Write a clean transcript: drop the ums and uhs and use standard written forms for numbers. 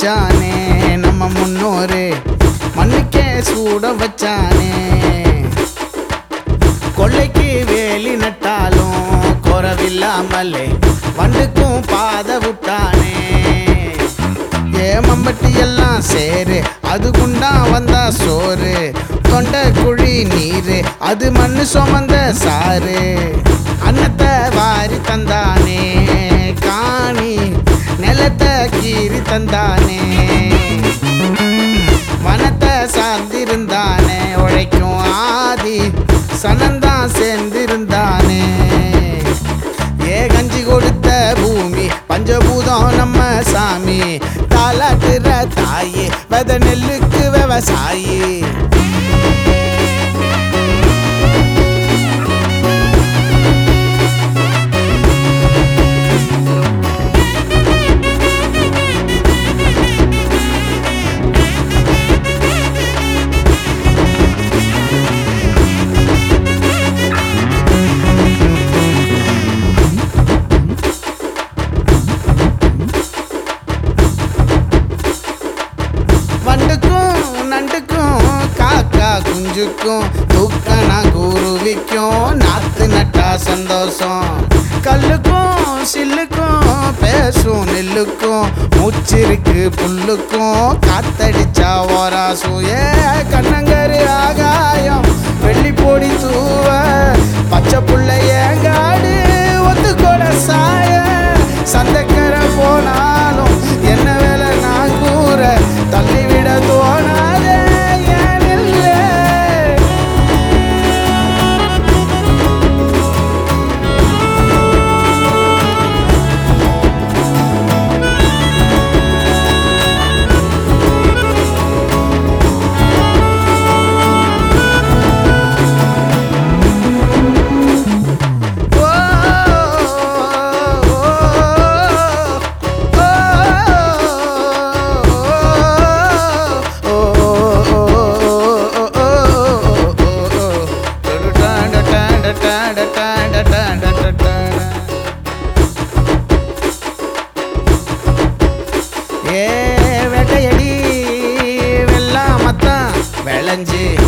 வச்சானே நம்ம முன்னோரு மண்ணுக்கே சூட வச்சானே. கொள்ளைக்கு வேலி நட்டாலும் குறவில்லாமலே வண்டுக்கும் பாத விட்டானே. மம்பட்டி எல்லாம் சேரு அது குண்டா வந்தா சோறு, தொண்டை குழி நீரு அது மண்ணு சுமந்த சாறு. அன்னத்தை வாரி தந்தானே காணி நிலத்தை கீறி தந்தானே. வனத்தை சார்ந்திருந்தானே உழைக்கும் ஆதி சனந்தான் சேர்ந்திருந்தானே. கஞ்சி கொடுத்த பூமி பஞ்சபூதம் நம்ம சாமி, தாலாட்டுற தாயே வெத நெல்லுக்கு விவசாயி. வண்டுக்கும் நண்டுக்கும் காக்கா குஞ்சுக்கும் தூக்கனா குருவிக்கும் நாத்து நட்டா சந்தோஷம். கல்லுக்கும் சில்லுக்கும் பேசும் நெல்லுக்கும் மூச்சிருக்கு புல்லுக்கும் காத்தடிச்சா ஓராசும். கண்ணங்கரு ஆகாயம் வெள்ளி பொடி தூவ பச்சை புள்ள ஏங்காடு ஒத்து கூட சாய. சந்தைக்கர போனாலும் என்ன வேலை நான் கூற தள்ளிவிட தோணாதே ஏனில்லை. வேட்டையடி வெள்ளாமத்தான் விளைஞ்சு